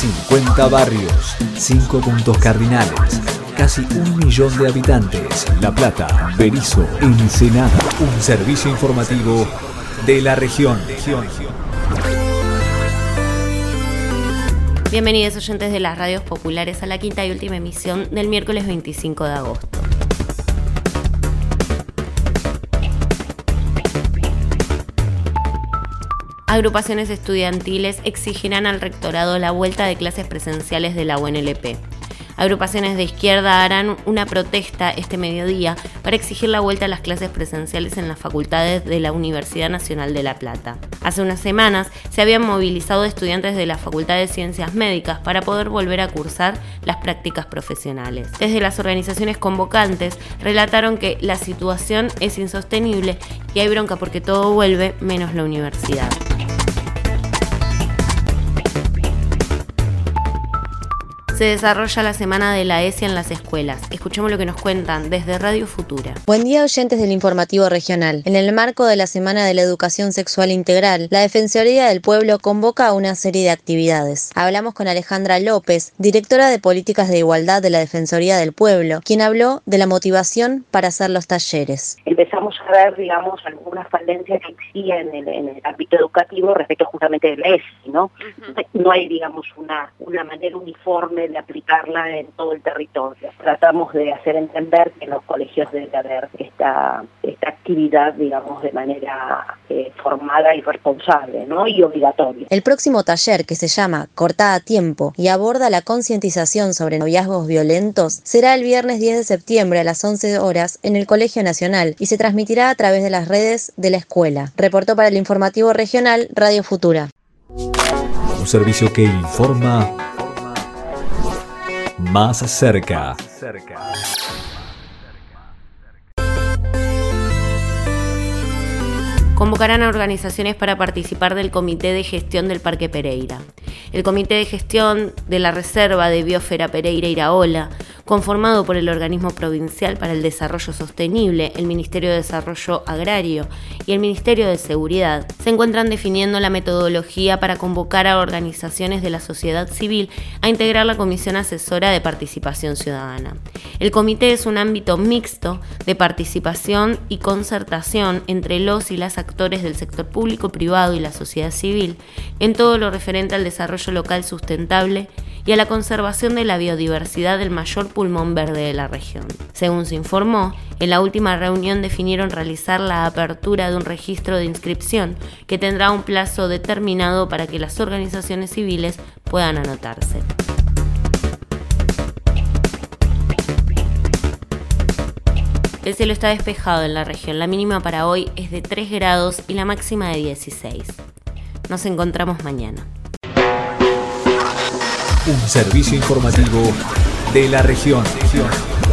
50 barrios, 5 puntos cardinales, casi 1 millón de habitantes. La Plata, Berisso, Ensenada. Un servicio informativo de la región. Bienvenidos oyentes de las radios populares a la quinta y última emisión del miércoles 25 de agosto. Agrupaciones estudiantiles exigirán al rectorado la vuelta de clases presenciales de la UNLP. Agrupaciones de izquierda harán una protesta este mediodía para exigir la vuelta a las clases presenciales en las facultades de la Universidad Nacional de La Plata. Hace unas semanas se habían movilizado estudiantes de la Facultad de Ciencias Médicas para poder volver a cursar las prácticas profesionales. Desde las organizaciones convocantes relataron que la situación es insostenible y hay bronca porque todo vuelve menos la universidad. Se desarrolla la Semana de la ESI en las escuelas. Escuchemos lo que nos cuentan desde Radio Futura. Buen día, oyentes del Informativo Regional. En el marco de la Semana de la Educación Sexual Integral, la Defensoría del Pueblo convoca una serie de actividades. Hablamos con Alejandra López, directora de Políticas de Igualdad de la Defensoría del Pueblo, quien habló de la motivación para hacer los talleres. Empezamos a ver, algunas falencias que existían en el ámbito educativo respecto justamente de la ESI, ¿no? No hay, una manera uniforme de aplicarla en todo el territorio. Tratamos de hacer entender que en los colegios debe haber esta actividad, de manera formada y responsable, ¿no? Y obligatoria. El próximo taller, que se llama Cortá a Tiempo y aborda la concientización sobre noviazgos violentos, será el viernes 10 de septiembre a las 11 horas en el Colegio Nacional y se transmitirá a través de las redes de la escuela. Reportó para el Informativo Regional Radio Futura. Un servicio que informa más cerca. Convocarán a organizaciones para participar del Comité de Gestión del Parque Pereira. El Comité de Gestión de la Reserva de Biosfera Pereira Iraola, conformado por el Organismo Provincial para el Desarrollo Sostenible, el Ministerio de Desarrollo Agrario y el Ministerio de Seguridad, se encuentran definiendo la metodología para convocar a organizaciones de la sociedad civil a integrar la Comisión Asesora de Participación Ciudadana. El comité es un ámbito mixto de participación y concertación entre los y las actores del sector público, privado y la sociedad civil en todo lo referente al desarrollo local sustentable y a la conservación de la biodiversidad del mayor pulmón verde de la región. Según se informó, en la última reunión definieron realizar la apertura de un registro de inscripción que tendrá un plazo determinado para que las organizaciones civiles puedan anotarse. El cielo está despejado en la región. La mínima para hoy es de 3 grados y la máxima de 16. Nos encontramos mañana. Un servicio informativo de la región.